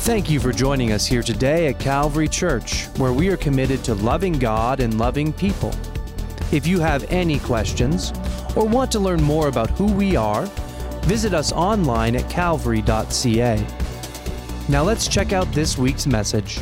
Thank you for joining us here today at Calvary Church, where we are committed to loving God and loving people. If you have any questions or want to learn more about who we are, visit us online at calvary.ca. Now let's check out this week's message.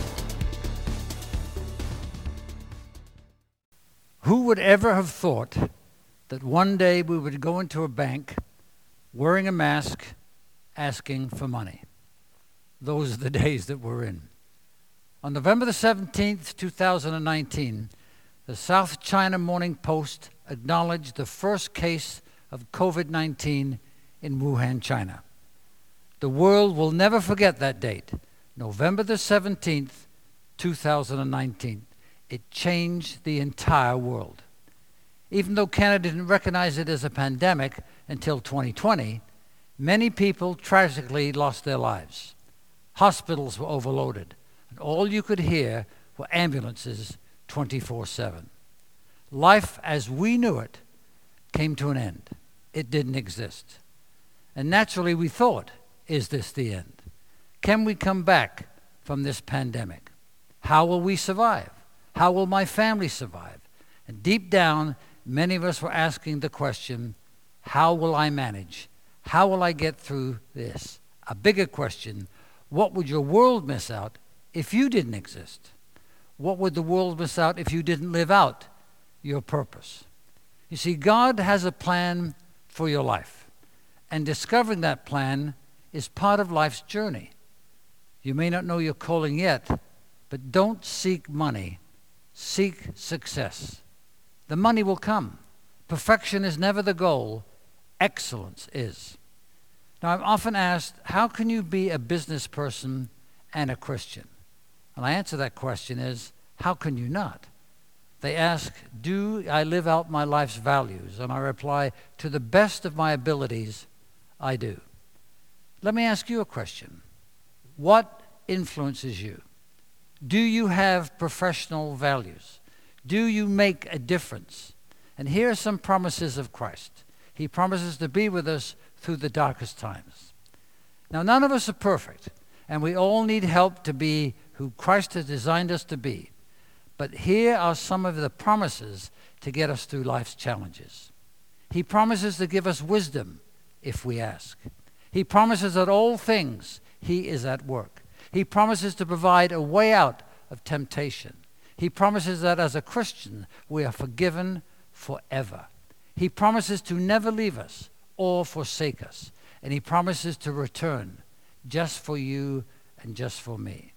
Who would ever have thought that one day we would go into a bank wearing a mask, asking for money? Those are the days that we're in. On November the 17th, 2019, the South China Morning Post acknowledged the first case of COVID-19 in Wuhan, China. The world will never forget that date, November the 17th, 2019. It changed the entire world. Even though Canada didn't recognize it as a pandemic until 2020, many people tragically lost their lives. Hospitals were overloaded, and all you could hear were ambulances 24/7. Life as we knew it came to an end. It didn't exist. And naturally we thought, is this the end? Can we come back from this pandemic? How will we survive? How will my family survive? And deep down, many of us were asking the question, how will I manage? How will I get through this? A bigger question, what would your world miss out if you didn't exist? What would the world miss out if you didn't live out your purpose? You see, God has a plan for your life, and discovering that plan is part of life's journey. You may not know your calling yet, but don't seek money. Seek success. The money will come. Perfection is never the goal. Excellence is. Now, I'm often asked, how can you be a business person and a Christian? And I answer that question is, how can you not? They ask, do I live out my life's values? And I reply, to the best of my abilities, I do. Let me ask you a question. What influences you? Do you have professional values? Do you make a difference? And here are some promises of Christ. He promises to be with us through the darkest times. Now, none of us are perfect, and we all need help to be who Christ has designed us to be. But here are some of the promises to get us through life's challenges. He promises to give us wisdom if we ask. He promises that all things He is at work. He promises to provide a way out of temptation. He promises that as a Christian, we are forgiven forever. He promises to never leave us or forsake us. And He promises to return just for you and just for me.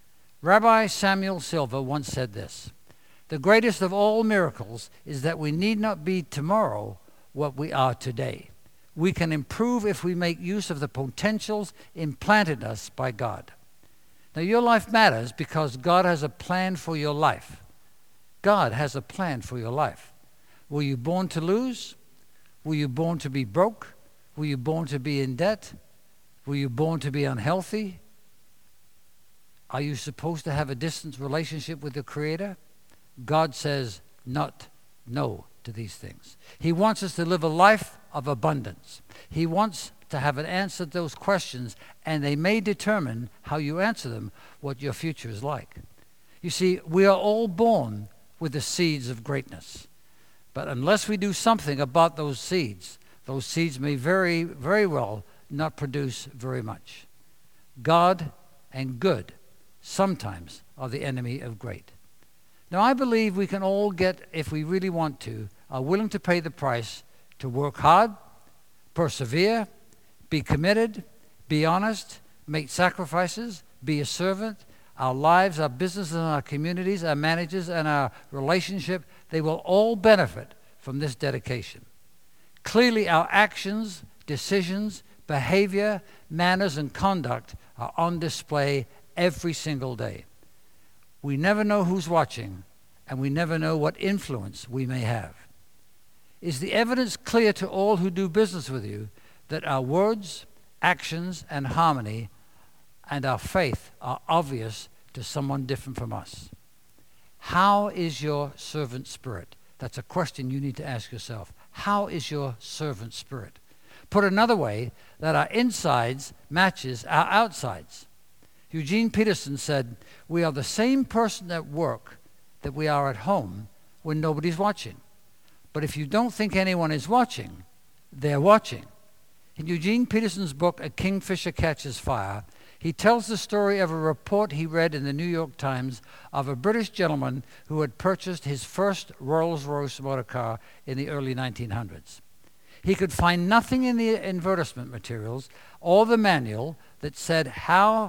Rabbi Samuel Silver once said this, the greatest of all miracles is that we need not be tomorrow what we are today. We can improve if we make use of the potentials implanted in us by God. Now, your life matters because God has a plan for your life. God has a plan for your life. Were you born to lose? Were you born to be broke? Were you born to be in debt? Were you born to be unhealthy? Are you supposed to have a distant relationship with the Creator? God says not no to these things. He wants us to live a life of abundance. He wants to have an answer to those questions, and they may determine how you answer them, what your future is like. You see, we are all born with the seeds of greatness. But unless we do something about those seeds may very, very well not produce very much. God and good sometimes are the enemy of great. Now, I believe we can all get, if we really want to, are willing to pay the price to work hard, persevere, be committed, be honest, make sacrifices, be a servant. Our lives, our businesses, and our communities, our marriages, and our relationship, they will all benefit from this dedication. Clearly, our actions, decisions, behavior, manners, and conduct are on display every single day. We never know who's watching, and we never know what influence we may have. Is the evidence clear to all who do business with you that our words, actions, and harmony and our faith are obvious to someone different from us? How is your servant spirit? That's a question you need to ask yourself. How is your servant spirit? Put another way, that our insides matches our outsides. Eugene Peterson said, "We are the same person at work that we are at home when nobody's watching. But if you don't think anyone is watching, they're watching." In Eugene Peterson's book, A Kingfisher Catches Fire, he tells the story of a report he read in the New York Times of a British gentleman who had purchased his first Rolls-Royce motor car in the early 1900s. He could find nothing in the advertisement materials or the manual that said how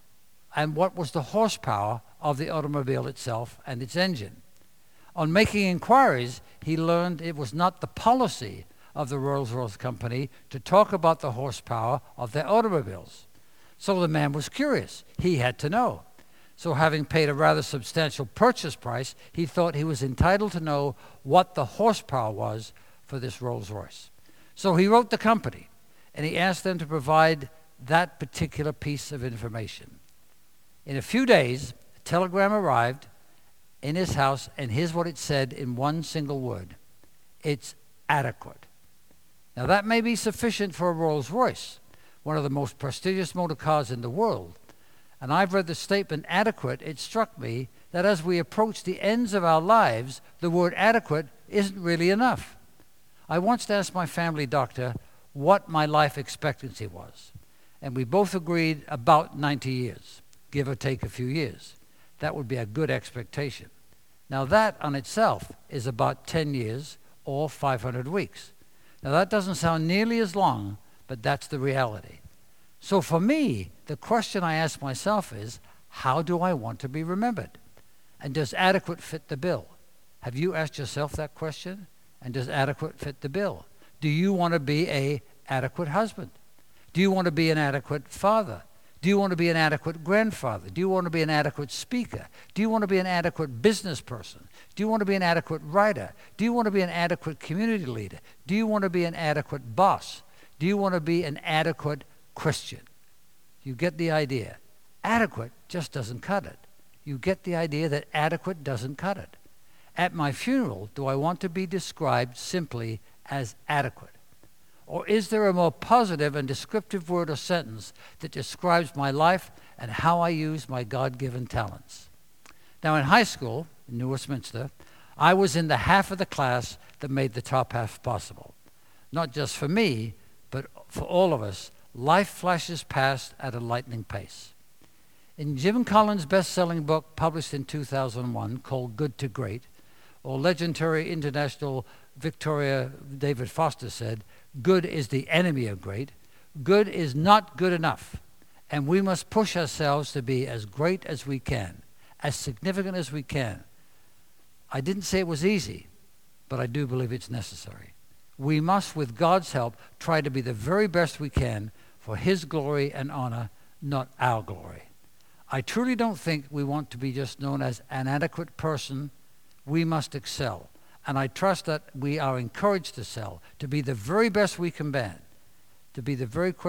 and what was the horsepower of the automobile itself and its engine. On making inquiries, he learned it was not the policy of the Rolls-Royce company to talk about the horsepower of their automobiles. So the man was curious. He had to know. So having paid a rather substantial purchase price, he thought he was entitled to know what the horsepower was for this Rolls-Royce. So he wrote the company, and he asked them to provide that particular piece of information. In a few days, a telegram arrived in his house, and here's what it said in one single word: "It's adequate." Now that may be sufficient for a Rolls-Royce, one of the most prestigious motor cars in the world. And I've read the statement adequate. It struck me that as we approach the ends of our lives, the word adequate isn't really enough. I once asked my family doctor what my life expectancy was, and we both agreed about 90 years, give or take a few years. That would be a good expectation. Now that on itself is about 10 years or 500 weeks. Now that doesn't sound nearly as long, but that's the reality. So for me, the question I ask myself is, how do I want to be remembered? And does adequate fit the bill? Have you asked yourself that question? And does adequate fit the bill? Do you want to be an adequate husband? Do you want to be an adequate father? Do you want to be an adequate grandfather? Do you want to be an adequate speaker? Do you want to be an adequate business person? Do you want to be an adequate writer? Do you want to be an adequate community leader? Do you want to be an adequate boss? Do you want to be an adequate Christian? You get the idea. Adequate just doesn't cut it. You get the idea that adequate doesn't cut it. At my funeral, do I want to be described simply as adequate? Or is there a more positive and descriptive word or sentence that describes my life and how I use my God-given talents? Now, in high school, in New Westminster, I was in the half of the class that made the top half possible. Not just for me, but for all of us. Life flashes past at a lightning pace. In Jim Collins' best-selling book published in 2001 called Good to Great, or legendary international Victoria David Foster said, "Good is the enemy of great. Good is not good enough, and we must push ourselves to be as great as we can, as significant as we can." I didn't say it was easy, but I do believe it's necessary. We must, with God's help, try to be the very best we can for His glory and honor, not our glory. I truly don't think we want to be just known as an adequate person. We must excel. And I trust that we are encouraged to excel, to be the very best we can be, to be the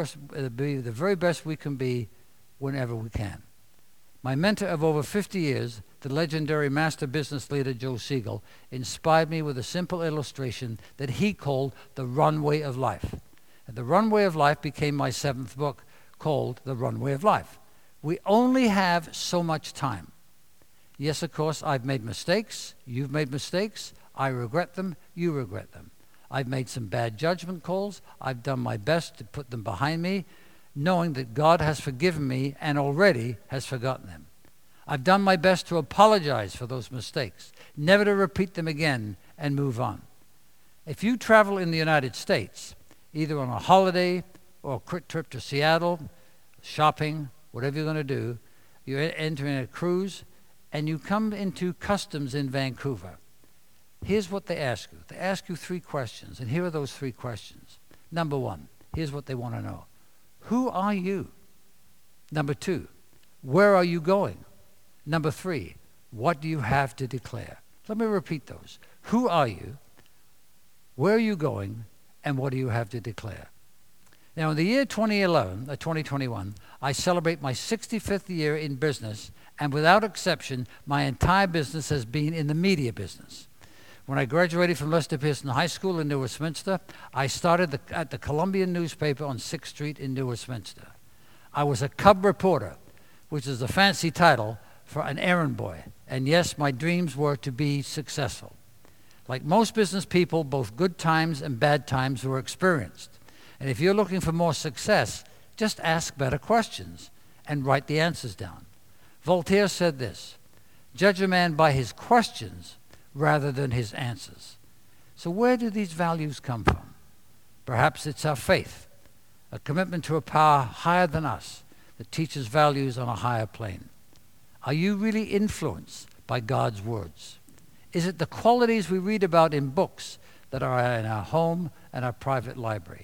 very best we can be whenever we can. My mentor of over 50 years, the legendary master business leader Joe Siegel, inspired me with a simple illustration that he called the runway of life. And the runway of life became my 7th book, called The Runway of Life. We only have so much time. Yes, of course, I've made mistakes. You've made mistakes. I regret them. You regret them. I've made some bad judgment calls. I've done my best to put them behind me, knowing that God has forgiven me and already has forgotten them. I've done my best to apologize for those mistakes, never to repeat them again, and move on. If you travel in the United States, either on a holiday or a quick trip to Seattle, shopping, whatever you're going to do, you're entering a cruise, and you come into customs in Vancouver. Here's what they ask you. They ask you 3 questions, and here are those 3 questions. Number 1, here's what they want to know. Who are you? Number 2, where are you going? Number 3, what do you have to declare? Let me repeat those. Who are you? Where are you going? And what do you have to declare? Now, in the year 2021, I celebrate my 65th year in business, and without exception, my entire business has been in the media business. When I graduated from Lester Pearson High School in New Westminster, I started at the Columbian newspaper on 6th Street in New Westminster. I was a cub reporter, which is a fancy title for an errand boy. And yes, my dreams were to be successful. Like most business people, both good times and bad times were experienced. And if you're looking for more success, just ask better questions and write the answers down. Voltaire said this, "Judge a man by his questions rather than his answers." So where do these values come from? Perhaps it's our faith, a commitment to a power higher than us that teaches values on a higher plane. Are you really influenced by God's words? Is it the qualities we read about in books that are in our home and our private library?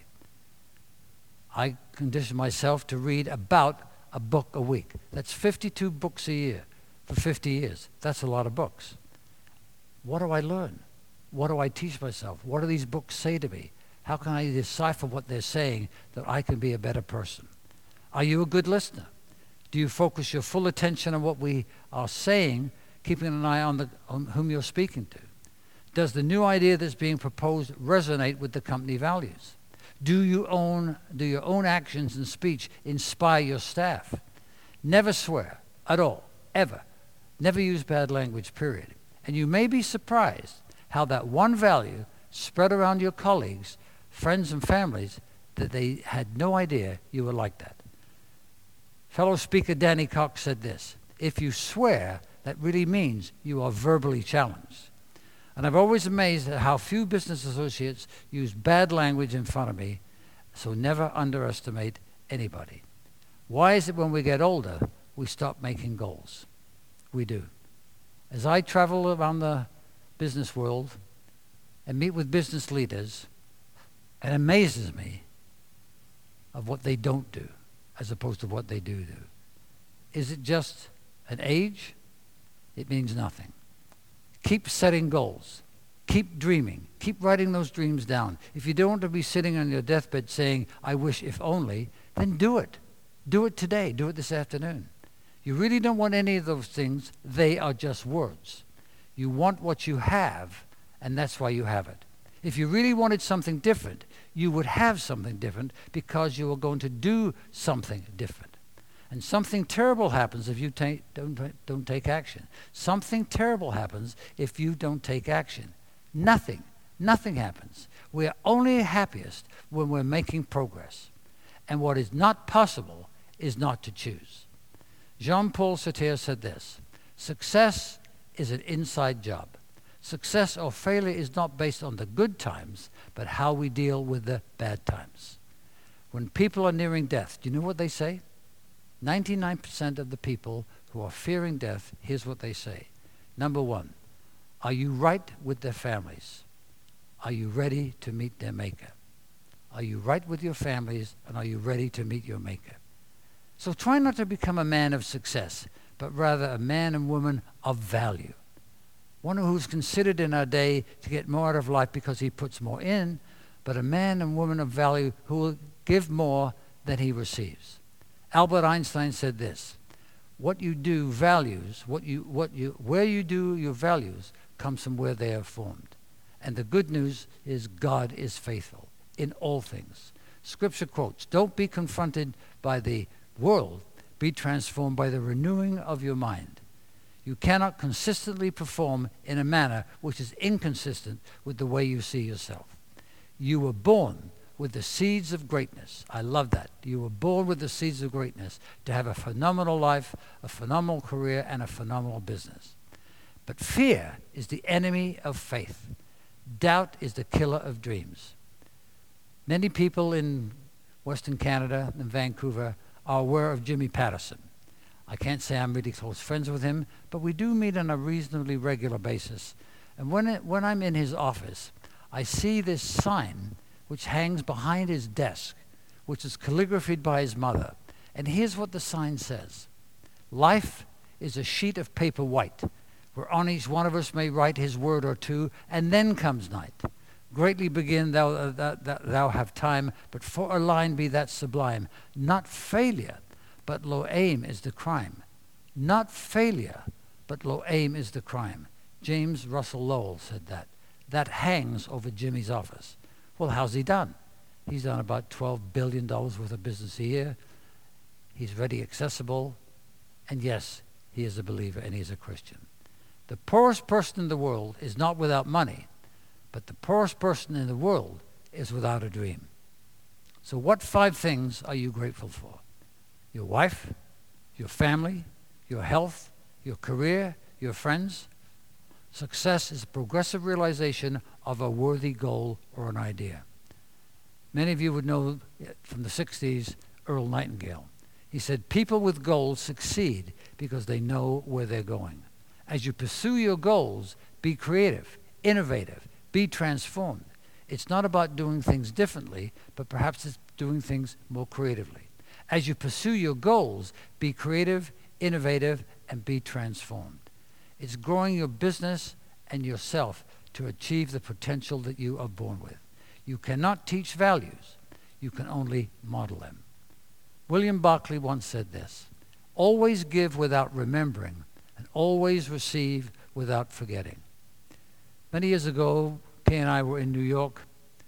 I condition myself to read about a book a week. That's 52 books a year for 50 years. That's a lot of books. What do I learn? What do I teach myself? What do these books say to me? How can I decipher what they're saying that I can be a better person? Are you a good listener? Do you focus your full attention on what we are saying, keeping an eye on whom you're speaking to? Does the new idea that's being proposed resonate with the company values? Do your own actions and speech inspire your staff? Never swear at all, ever. Never use bad language, period. And you may be surprised how that one value spread around your colleagues, friends, and families that they had no idea you were like that. Fellow speaker Danny Cox said this, "If you swear, that really means you are verbally challenged." And I've always amazed at how few business associates use bad language in front of me, so never underestimate anybody. Why is it when we get older, we stop making goals? We do. As I travel around the business world and meet with business leaders, it amazes me of what they don't do as opposed to what they do. Is it just an age? It means nothing. Keep setting goals. Keep dreaming. Keep writing those dreams down. If you don't want to be sitting on your deathbed saying, "I wish if only," then do it. Do it today. Do it this afternoon. You really don't want any of those things. They are just words. You want what you have, and that's why you have it. If you really wanted something different, you would have something different because you are going to do something different. And something terrible happens if you don't take action. Something terrible happens if you don't take action. Nothing happens. We are only happiest when we're making progress. And what is not possible is not to choose. Jean-Paul Sartre said this, "Success is an inside job. Success or failure is not based on the good times, but how we deal with the bad times." When people are nearing death, do you know what they say? 99% of the people who are fearing death, here's what they say. Number one, are you right with their families? Are you ready to meet their maker? Are you right with your families, and are you ready to meet your maker? So try not to become a man of success, but rather a man and woman of value. One who's considered in our day to get more out of life because he puts more in, but a man and woman of value who will give more than he receives. Albert Einstein said this, "What you do values, where you do your values comes from where they are formed." And the good news is God is faithful in all things. Scripture quotes, "Don't be confronted by the world, be transformed by the renewing of your mind." You cannot consistently perform in a manner which is inconsistent with the way you see yourself. You were born with the seeds of greatness. I love that. You were born with the seeds of greatness to have a phenomenal life, a phenomenal career, and a phenomenal business. But fear is the enemy of faith. Doubt is the killer of dreams. Many people in Western Canada and Vancouver are aware of Jimmy Patterson. I can't say I'm really close friends with him, but we do meet on a reasonably regular basis. And when I'm in his office, I see this sign which hangs behind his desk, which is calligraphied by his mother. And here's what the sign says. "Life is a sheet of paper white, where on each one of us may write his word or two, and then comes night. Greatly begin thou have time, but for a line be that sublime. Not failure, but low aim is the crime. Not failure, but low aim is the crime." James Russell Lowell said that. That hangs over Jimmy's office. Well, how's he done? He's done about $12 billion worth of business a year. He's ready, accessible. And yes, he is a believer and he's a Christian. The poorest person in the world is not without money, but the poorest person in the world is without a dream. So what 5 things are you grateful for? Your wife, your family, your health, your career, your friends. Success is a progressive realization of a worthy goal or an idea. Many of you would know from the 60s, Earl Nightingale. He said, people with goals succeed because they know where they're going. As you pursue your goals, be creative, innovative, be transformed. It's not about doing things differently, but perhaps it's doing things more creatively. As you pursue your goals, be creative, innovative, and be transformed. It's growing your business and yourself to achieve the potential that you are born with. You cannot teach values. You can only model them. William Barclay once said this, always give without remembering, and always receive without forgetting. Many years ago, Kay and I were in New York,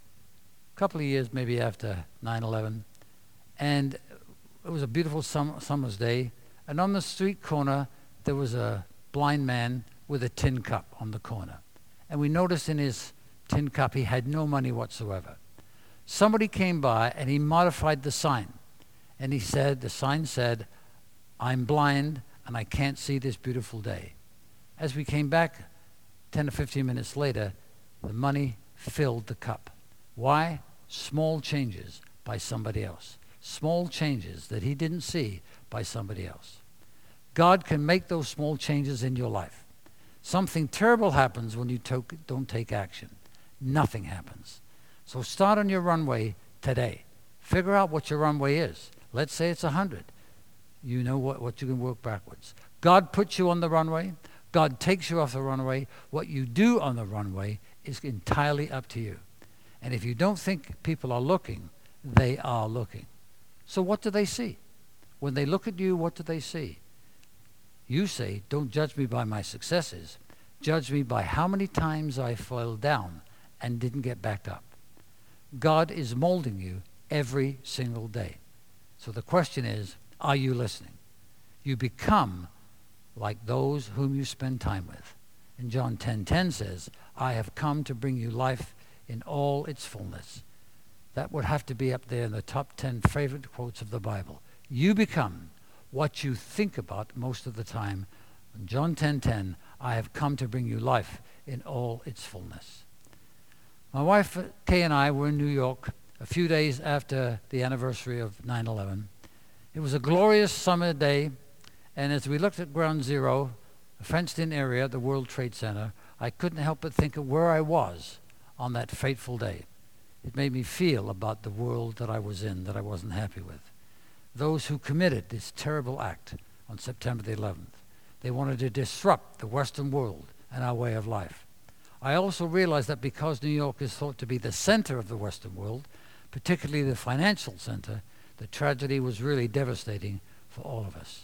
a couple of years maybe after 9/11, and it was a beautiful summer's day, and on the street corner there was a blind man with a tin cup on the corner. And we noticed in his tin cup he had no money whatsoever. Somebody came by and he modified the sign. And he said, the sign said, I'm blind and I can't see this beautiful day. As we came back 10 or 15 minutes later, the money filled the cup. Why? Small changes by somebody else. Small changes that he didn't see by somebody else. God can make those small changes in your life. Something terrible happens when you don't take action. Nothing happens. So start on your runway today. Figure out what your runway is. Let's say it's 100. You know what you can work backwards. God puts you on the runway. God takes you off the runway. What you do on the runway is entirely up to you. And if you don't think people are looking, they are looking. So what do they see? When they look at you, what do they see? You say, don't judge me by my successes. Judge me by how many times I fell down and didn't get back up. God is molding you every single day. So the question is, are you listening? You become like those whom you spend time with. And John 10:10 says, I have come to bring you life in all its fullness. That would have to be up there in the top 10 favorite quotes of the Bible. You become what you think about most of the time. In John 10:10, I have come to bring you life in all its fullness. My wife, Kay, and I were in New York a few days after the anniversary of 9/11. It was a glorious summer day, and as we looked at Ground Zero, a fenced-in area at the World Trade Center, I couldn't help but think of where I was on that fateful day. It made me feel about the world that I was in, that I wasn't happy with. Those who committed this terrible act on September the 11th, they wanted to disrupt the Western world and our way of life. I also realized that because New York is thought to be the center of the Western world, particularly the financial center, the tragedy was really devastating for all of us.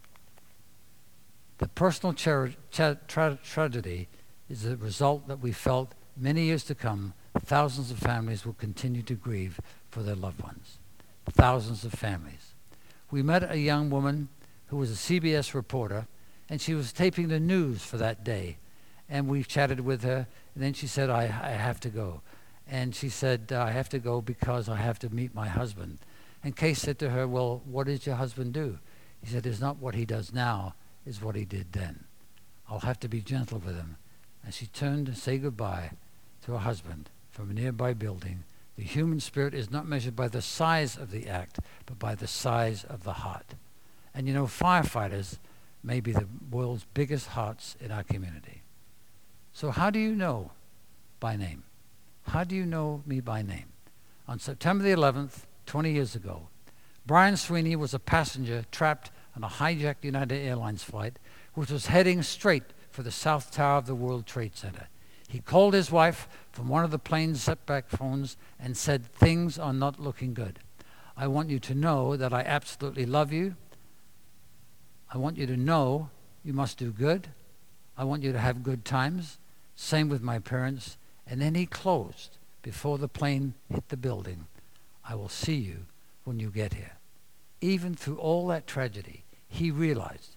The personal tragedy is the result that we felt many years to come. Thousands of families will continue to grieve for their loved ones. Thousands of families. We met a young woman who was a CBS reporter, and she was taping the news for that day. And we chatted with her, and then she said, I have to go. And she said, I have to go because I have to meet my husband. And Kay said to her, well, what did your husband do? He said, it's not what he does now, it's what he did then. I'll have to be gentle with him. And she turned to say goodbye to her husband from a nearby building. The human spirit is not measured by the size of the act, but by the size of the heart. And you know, firefighters may be the world's biggest hearts in our community. So how do you know by name? How do you know me by name? On September the 11th, 20 years ago, Brian Sweeney was a passenger trapped on a hijacked United Airlines flight, which was heading straight for the South Tower of the World Trade Center. He called his wife from one of the plane's setback phones and said, things are not looking good. I want you to know that I absolutely love you. I want you to know you must do good. I want you to have good times. Same with my parents. And then he closed before the plane hit the building. I will see you when you get here. Even through all that tragedy, he realized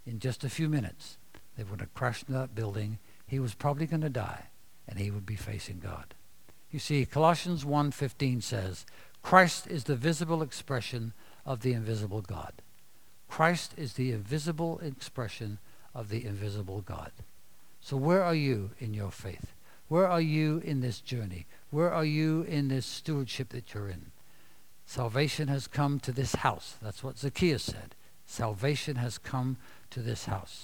in just a few minutes, they would have crashed into that building. He was probably going to die, and he would be facing God. You see, Colossians 1:15 says, Christ is the visible expression of the invisible God. Christ is the invisible expression of the invisible God. So where are you in your faith? Where are you in this journey? Where are you in this stewardship that you're in? Salvation has come to this house. That's what Zacchaeus said. Salvation has come to this house.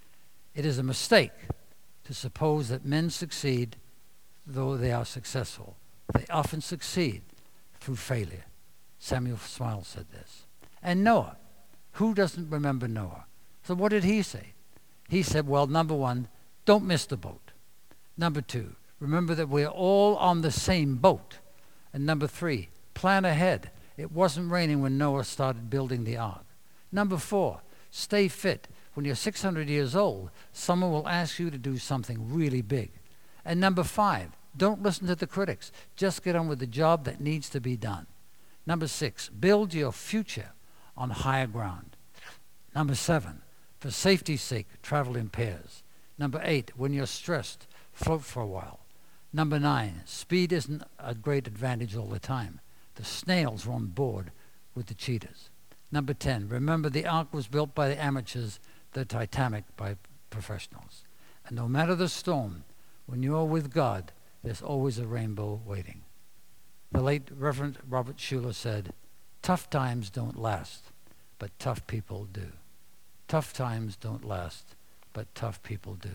It is a mistake to suppose that men succeed though they are successful. They often succeed through failure. Samuel Smiles said this. And Noah. Who doesn't remember Noah? So what did he say? He said, well, number one, don't miss the boat. Number two, remember that we're all on the same boat. And number three, plan ahead. It wasn't raining when Noah started building the ark. Number four, stay fit. When you're 600 years old, someone will ask you to do something really big. And number five, don't listen to the critics. Just get on with the job that needs to be done. Number six, build your future on higher ground. Number seven, for safety's sake, travel in pairs. Number eight, when you're stressed, float for a while. Number nine, speed isn't a great advantage all the time. The snails were on board with the cheetahs. Number 10, remember the ark was built by the amateurs, the Titanic by professionals. And no matter the storm, when you're with God, there's always a rainbow waiting. The late Reverend Robert Schuller said, tough times don't last, but tough people do. Tough times don't last, but tough people do.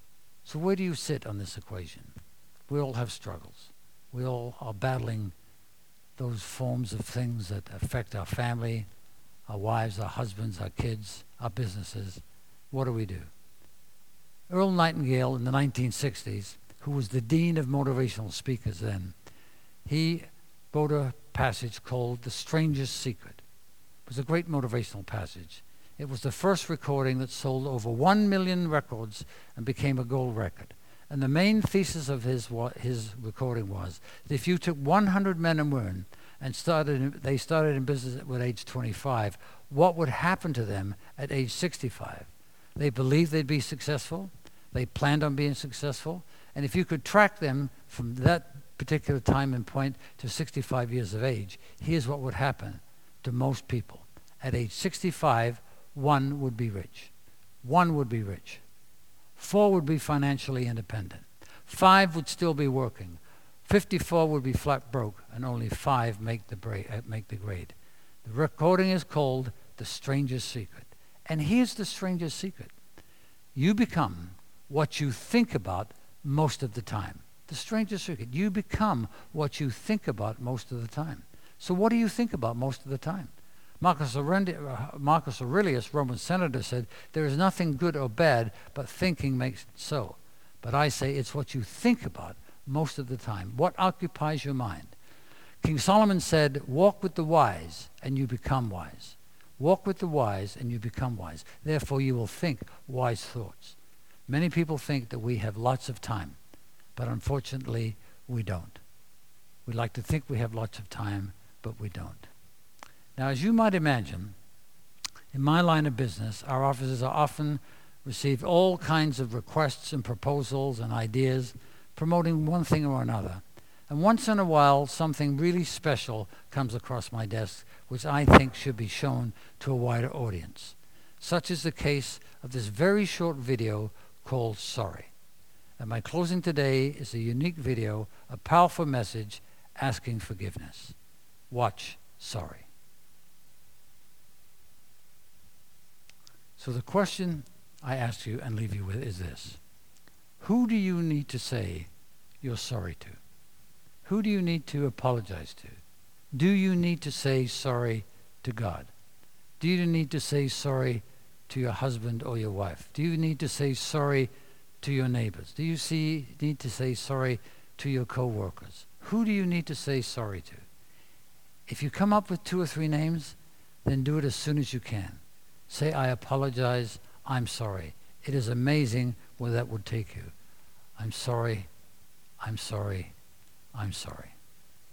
So where do you sit on this equation? We all have struggles. We all are battling those forms of things that affect our family, our wives, our husbands, our kids, our businesses. What do? Earl Nightingale in the 1960s, who was the dean of motivational speakers then, he wrote a passage called The Stranger's Secret. It was a great motivational passage. It was the first recording that sold over 1 million records and became a gold record. And the main thesis of his recording was that if you took 100 men and women and they started in business at age 25, what would happen to them at age 65? They believed they'd be successful. They planned on being successful. And if you could track them from that particular time and point to 65 years of age, here's what would happen to most people. At age 65, one would be rich. One would be rich. 4 would be financially independent. 5 would still be working. 54 would be flat broke, and only 5 make the grade. The recording is called The Stranger's Secret. And here's the stranger's secret. You become what you think about most of the time. The stranger's secret. You become what you think about most of the time. So what do you think about most of the time? Marcus Aurelius, Roman senator, said, there is nothing good or bad, but thinking makes it so. But I say it's what you think about most of the time. What occupies your mind? King Solomon said, walk with the wise and you become wise. Walk with the wise and you become wise. Therefore you will think wise thoughts. Many people think that we have lots of time, but unfortunately we don't. We like to think we have lots of time, but we don't. Now, as you might imagine, in my line of business, our offices are often receive all kinds of requests and proposals and ideas promoting one thing or another. And once in a while, something really special comes across my desk, which I think should be shown to a wider audience. Such is the case of this very short video called Sorry. And my closing today is a unique video, a powerful message asking forgiveness. Watch Sorry. So the question I ask you and leave you with is this. Who do you need to say you're sorry to? Who do you need to apologize to? Do you need to say sorry to God? Do you need to say sorry to your husband or your wife? Do you need to say sorry to your neighbors? Do you need to say sorry to your co-workers? Who do you need to say sorry to? If you come up with 2 or 3 names, then do it as soon as you can. Say, I apologize, I'm sorry. It is amazing where that would take you. I'm sorry, I'm sorry, I'm sorry.